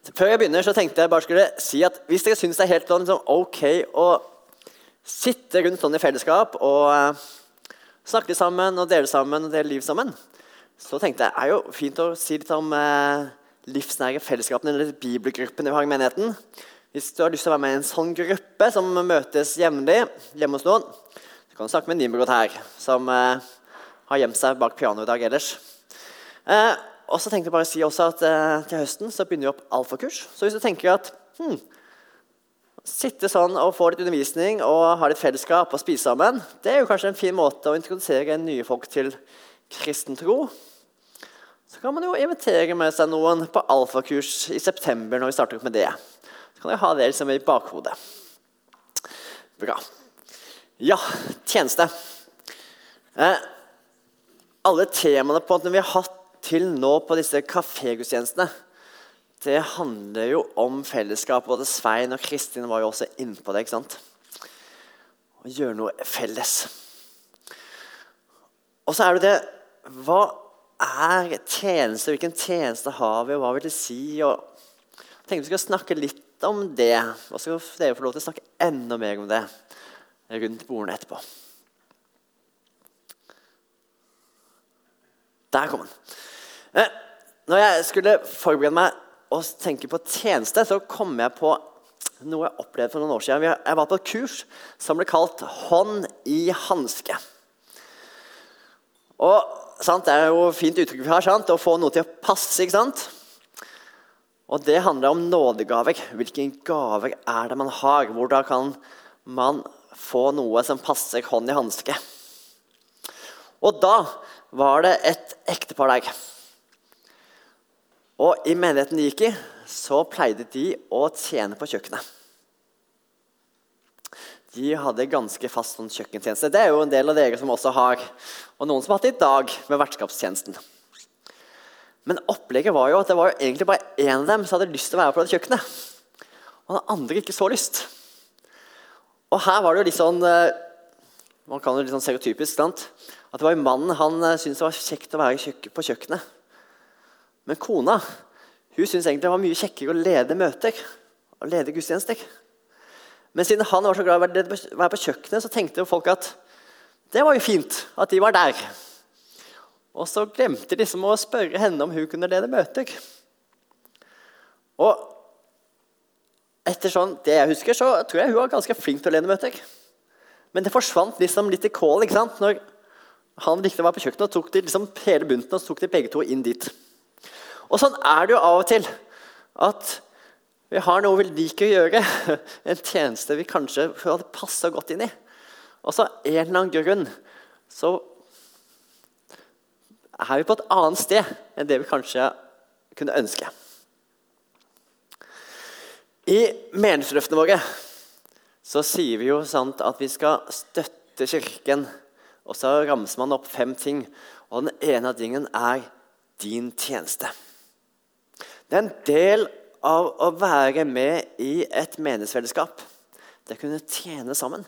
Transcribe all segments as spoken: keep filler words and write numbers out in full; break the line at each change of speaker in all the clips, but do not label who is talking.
Før jeg begynner så tenkte jeg bare skulle si at hvis dere synes det er helt sånn ok å sitte rundt sånn i fellesskap og uh, snakke sammen og dele sammen og dele liv sammen, så tenkte jeg det er jo fint å si litt om uh, livsnære fellesskapene eller bibelgruppene vi har i menigheten. Hvis du har lyst til å være med i en sånn gruppe som møtes jevnlig hjemme hos noen, så kan du snakke med Nimrod her, som uh, har gjemt seg bak piano i dag ellers. Uh, Og så tenkte jeg bare å si også at eh, til høsten så begynner vi opp alfakurs. Så hvis du tenker at hmm, sitte sånn og få litt undervisning og ha litt fellesskap og spise sammen, det er jo kanskje en fin måte å introdusere nye folk til kristen tro. Så kan man jo invitere med seg noen på alfakurs i september når vi starter opp med det. Så kan jeg ha det liksom i bakhodet. Bra. Ja, tjeneste. Eh, alle temaene på at vi har hatt til nå på disse kafégudstjenestene, det handler jo om fellesskap. Både Svein og Kristin var jo også inne på det, ikke sant? Å gjøre noe felles. Og så er det det, hva er tjeneste? Hvilken tjeneste har vi, og hva vil det si? Og jeg tenkte vi skal snakke litt om det, og så skal dere få lov til å snakke enda mer om det rundt bordene etterpå. Der kom den. Eh, når jeg skulle forberede meg og tenke på tjeneste, så kom jeg på noe jeg opplevde for noen år siden. Jeg var på et kurs som ble kalt Hånd i handske. Og sant, det er jo fint uttrykk vi har, sant? Å få noe til å passe, ikke sant? Og det handler om nådegaver. Hvilke gaver er det man har? Hvordan kan man få noe som passer hånd i handske? Og da var det et ektepar der. Og i menigheten de gikk i, så pleide de å tjene på kjøkkenet. De hadde ganske fast sånn kjøkkentjeneste. Det er jo en del av dere som også har, og noen som har hatt det i dag med vertskapstjenesten. Men opplegget var jo at det var jo egentlig bare en av dem som hadde lyst til å være på det kjøkkenet. Og den andre ikke så lyst. Og her var det jo litt sånn, man kan jo litt sånn stereotypisk, sant? At det var jo mannen, han syntes det var kjekt å være på kjøkkenet. Men kona, hun syntes egentlig det var mye kjekkere å lede møter og lede gudstjenester. Men siden han var så glad i å være på kjøkkenet, så tenkte folk at det var jo fint at de var der. Og så glemte de liksom å spørre henne om hun kunne lede møter. Og etter sånn, det jeg husker, så tror jeg hun var ganske flink til å lede møter. Men det forsvant liksom litt i kål, ikke sant? Når han likte å være på kjøkkenet, og tok de liksom hele bunten, og så tok de begge to inn dit. Og sånn er det jo av og til, at vi har noe vi liker å gjøre, en tjeneste vi kanskje hadde passet godt inn i. Og så en eller annen grunn, så er vi på et annet sted enn det vi kanskje kunne ønske. I menighetsløftene våre så sier vi jo sant at vi skal støtte kirken, og så ramser man opp fem ting, og den ene av tingene er din tjeneste. Det er en del av å være med i et menighetsfellesskap. Det er å kunne tjene sammen.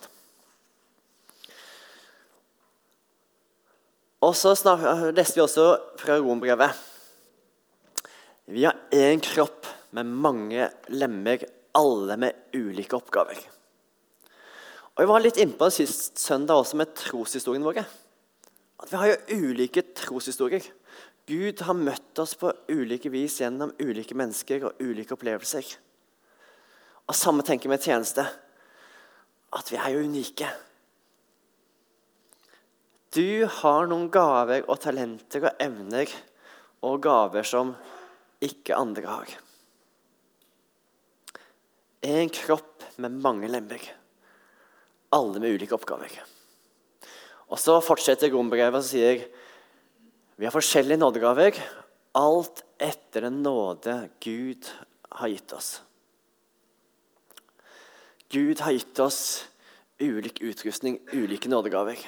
Og så leste vi også fra Rombrevet. Vi har en kropp med mange lemmer, alle med ulike oppgaver. Og vi var litt inne på det sist søndag også med troshistorien våre. At vi har jo ulike troshistorier. Gud har møtt oss på ulike vis gjennom ulike mennesker og ulike opplevelser. Og samme tenker med tjeneste, at vi er jo unike. Du har noen gaver og talenter og evner og gaver som ikke andre har. En kropp med mange lemmer, alle med ulike oppgaver. Og så fortsetter Rombrevet og sier, vi har forskjellige nådegaver, alt etter den nåde Gud har gitt oss. Gud har gitt oss ulik utrustning, ulike nådegaver.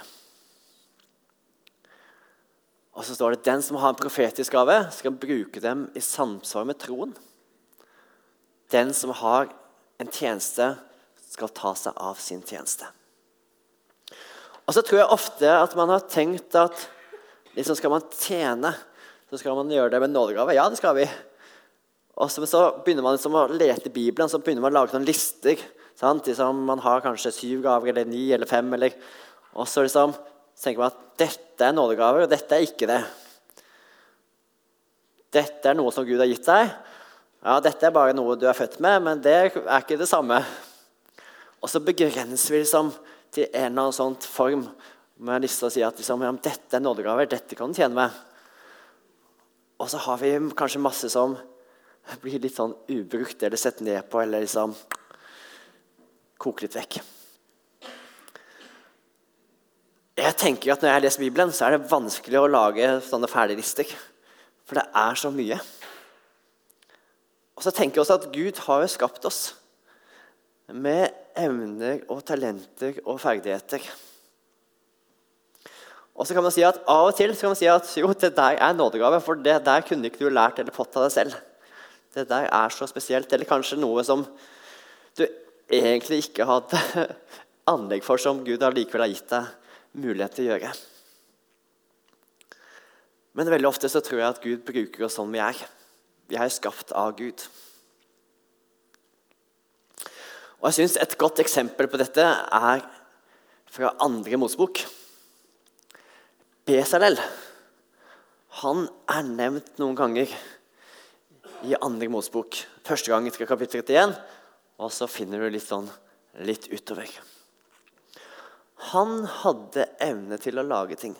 Og så står det, den som har en profetisk gave, skal bruke dem i samsvar med troen. Den som har en tjeneste, skal ta seg av sin tjeneste. Og så tror jeg ofte at man har tenkt at liksom skal man tjene, så skal man gjøre det med nådegave. Ja, det skal vi. Og så, så begynner man liksom å lete i Bibelen, så begynner man å lage noen lister. Sant? Liksom, man har kanskje syv gaver, eller ni, eller fem, eller... Og så liksom, så tenker man at dette er nådegaver, og dette er ikke det. Dette er noe som Gud har gitt deg. Ja, dette er bare noe du er født med, men det er ikke det samme. Og så begrenser vi liksom til en eller annen sånn form med lyst til å si at liksom, ja, dette er nådegaver, dette kan du tjene med. Og så har vi kanskje masse som blir litt sånn ubrukt, eller sett ned på, eller liksom koker litt vekk. Jeg tenker at når jeg leser Bibelen, så er det vanskelig å lage sånne ferdiglister. For det er så mye. Og så tenker jeg også at Gud har jo skapt oss med evner og talenter og ferdigheter. Og så kan man si at av og til så kan man si at jo, det der er nådegave, for det der kunne ikke du lært eller fått av deg selv. Det der er så spesielt, eller kanskje noe som du egentlig ikke hadde anlegg for, som Gud har likevel har gitt deg mulighet til å gjøre. Men veldig ofte så tror jeg at Gud bruker oss sånn vi er. Vi er skapt av Gud. Og jeg synes et godt eksempel på dette er fra andre Mosebok. Besalel, han er nevnt noen ganger i andre Mosebok. Første gang etter kapittel trettien, og så finner du litt sånn litt utover. Han hadde evne til å lage ting.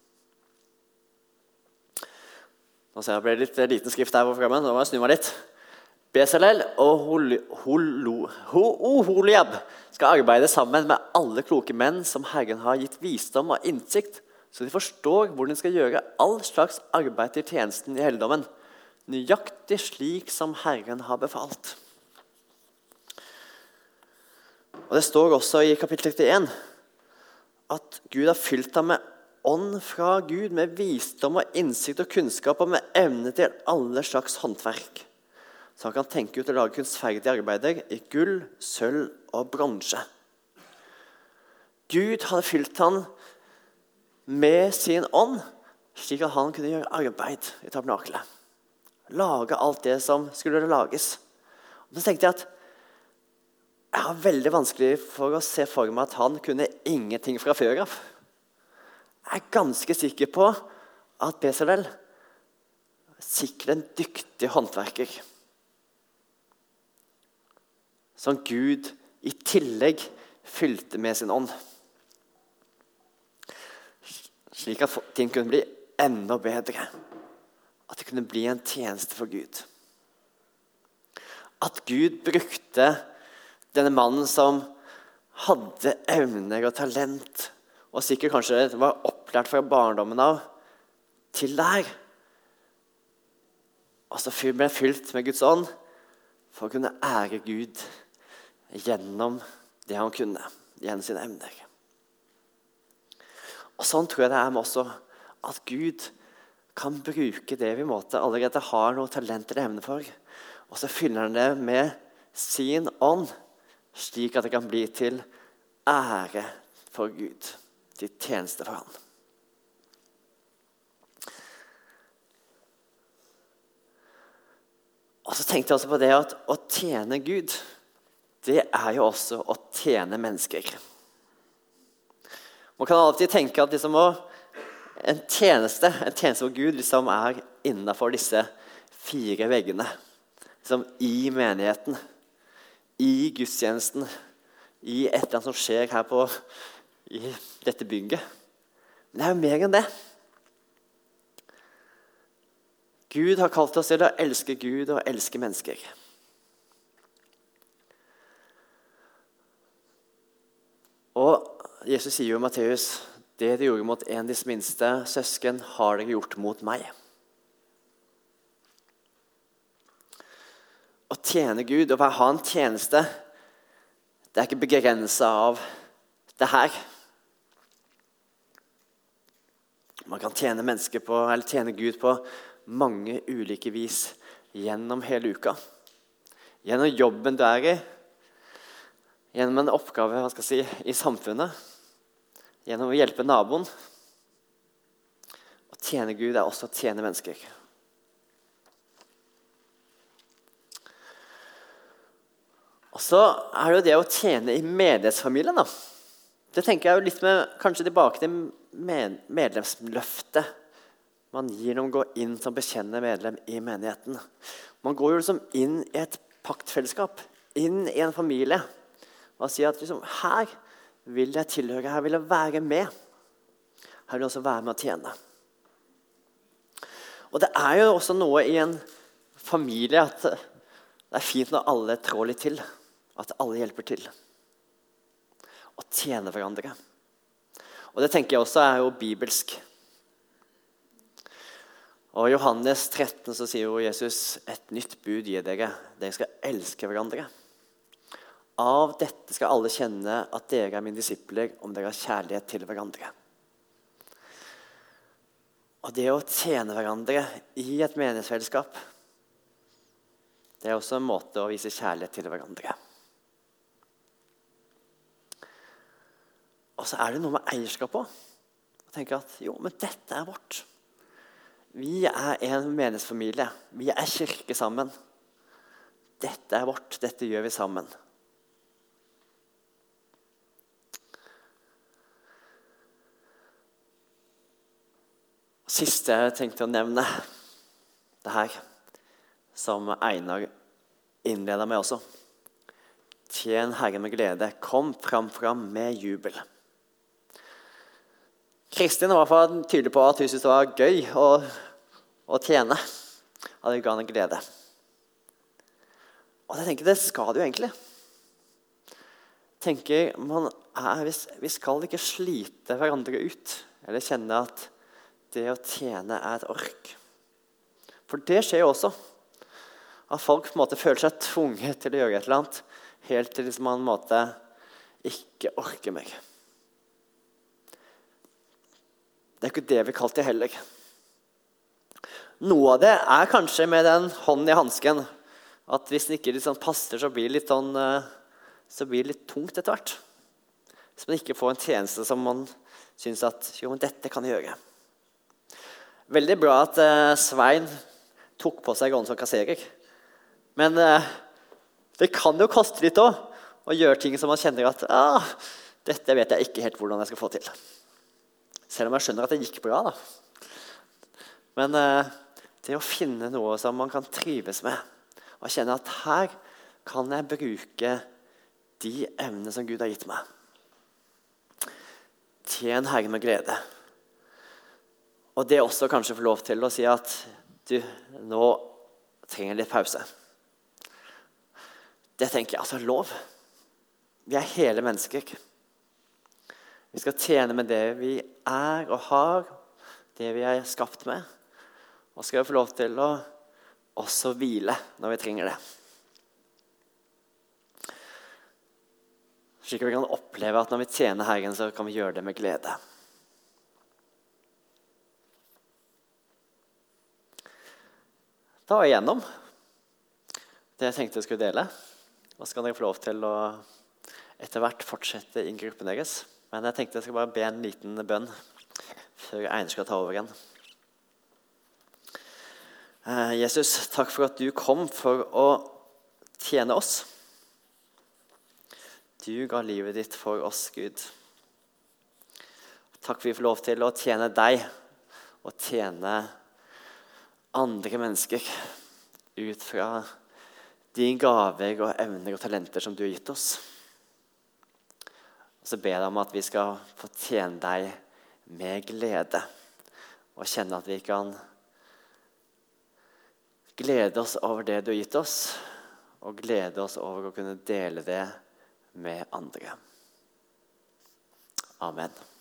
Nå ser jeg det ble litt liten skrift her på fremme, nå må jeg snu meg litt. Besalel og Oholiab skal arbeide sammen med alle kloke menn som Herren har gitt visdom og innsikt, så de forstår hvordan de skal gjøre all slags arbeid til tjenesten i helligdommen, nøyaktig slik som Herren har befalt. Og det står også i kapittel trettien at Gud har fylt ham med ånd fra Gud, med visdom og innsikt og kunnskap, og med evne til alle slags håndverk. Så han kan tenke ut å lage kunstferdige arbeider i gull, sølv og bronse. Gud hadde fylt han med sin ånd, slik at han kunne gjøre arbeid i tabernakelet. Lage alt det som skulle lages. Og så tenkte jeg at jeg har veldig vanskelig for å se for meg at han kunne ingenting fra før av. Jeg er ganske sikker på at Besalel er sikkert en dyktig håndverker, som Gud i tillegg fylte med sin ånd, slik at ting kunne bli enda bedre, at det kunne bli en tjeneste for Gud. At Gud brukte denne mannen som hadde evner og talent, og sikkert kanskje var opplært fra barndommen av, til der. Og så ble fylt med Guds ånd for å kunne ære Gud gjennom det han kunne, gjennom sine evner. Og sånn tror jeg det er med også, at Gud kan bruke det vi måtte allerede har noe talent eller evne for, og så fyller han det med sin ånd, slik at det kan bli til ære for Gud, til tjeneste for han. Og så tenkte jeg også på det at å tjene Gud, det er jo også å tjene mennesker. Man kan alltid tenke at liksom å, en tjeneste, en tjeneste for Gud liksom er innenfor disse fire veggene. Liksom i menigheten, i gudstjenesten, i et eller annet som skjer her på, i dette bygget. Men det er jo mer enn det. Gud har kalt oss til å elske Gud og elske mennesker. Og Jesus sier jo i Matteus, det de gjorde mot en av de minste søsken, har dere gjort mot meg. Å tjene Gud og ha en tjeneste, det er ikke begrenset av det her. Man kan tjene mennesker på, eller tjene Gud på mange ulike vis gjennom hele uka. Gjennom jobben du er i, gjennom en oppgave hva skal jeg si, i samfunnet, gjennom å hjelpe naboen. Å tjene Gud er også å tjene mennesker. Og så er det jo det å tjene i menighetsfamilien. Da. Det tenker jeg jo litt med, kanskje tilbake til med, medlemsløftet man gir når man går inn som bekjennende medlem i menigheten. Man går jo liksom inn i et paktfellesskap, inn i en familie, og sier at liksom, her vil jeg tilhøre, her vil jeg være med. Her vil jeg også være med å tjene. Og det er jo også noe i en familie at det er fint når alle trår litt til, at alle hjelper til. Og tjener hverandre. Og det tenker jeg også er jo bibelsk. Og i Johannes tretten så sier jo Jesus, et nytt bud gir dere. Dere skal elske hverandre. Av dette skal alle kjenne at dere er mine disipler om dere har kjærlighet til hverandre. Og det å tjene hverandre i et menighetsfellesskap, det er også en måte å vise kjærlighet til hverandre. Og så er det noe med eierskap på. Og tenke at jo, men dette er vårt. Vi er en menighetsfamilie. Vi er kirke sammen. Dette er vårt. Dette gjør vi sammen. Siste jeg tenkte å nevne, det her, som Einar innleder med også. Tjen Herren med glede, kom fram fram med jubel. Kristin var i hvert fall tydelig på at hun syntes det var gøy å, å tjene. At det ga henne glede. Og jeg tenker, det skal det jo egentlig. Tenker, man er, vi skal ikke slite hverandre ut, eller kjenne at det å tjene er et ork. For det skjer jo også. At folk på en måte føler seg tvunget til å gjøre et eller annet, helt til liksom man på en måte ikke orker meg. Det er ikke det vi kalte det heller. Noe av det er kanskje med den hånden i hansken, at hvis den ikke liksom passer, så blir det litt, sånn, så blir det litt tungt etter hvert. Hvis man ikke får en tjeneste som man synes at, jo, men dette kan jeg gjøre. Veldig bra at eh, Svein tok på seg rollen som kasserer. Men eh, det kan jo koste litt også å gjøre ting som man kjenner at ah, dette vet jeg ikke helt hvordan jeg skal få til. Selv om jeg skjønner at det gikk bra. Da. Men eh, det å finne noe som man kan trives med, og kjenne at her kan jeg bruke de evnene som Gud har gitt meg. Tjen Herren med glede. Og det også kanskje få lov til å si at du, nå trenger litt pause. Det tenker jeg altså lov. Vi er hele mennesker. Vi skal tjene med det vi er og har, det vi er skapt med. Og skal vi få lov til å også hvile når vi trenger det. Slik vi kan oppleve at når vi tjener Herren, så kan vi gjøre det med glede. Da er jeg gjennom det jeg tenkte jeg skulle dele. Og så kan dere få lov til å etter hvert fortsette i gruppen deres. Men jeg tenkte jeg skal bare be en liten bønn før Einar skal ta over igjen. Eh, Jesus, takk for at du kom for å tjene oss. Du ga livet ditt for oss, Gud. Takk for at vi får lov til å tjene deg og tjene andre mennesker ut fra de gaver og evner og talenter som du har gitt oss. Og så ber jeg om at vi skal få tjene deg med glede og kjenne at vi kan glede oss over det du har gitt oss og glede oss over å kunne dele det med andre. Amen.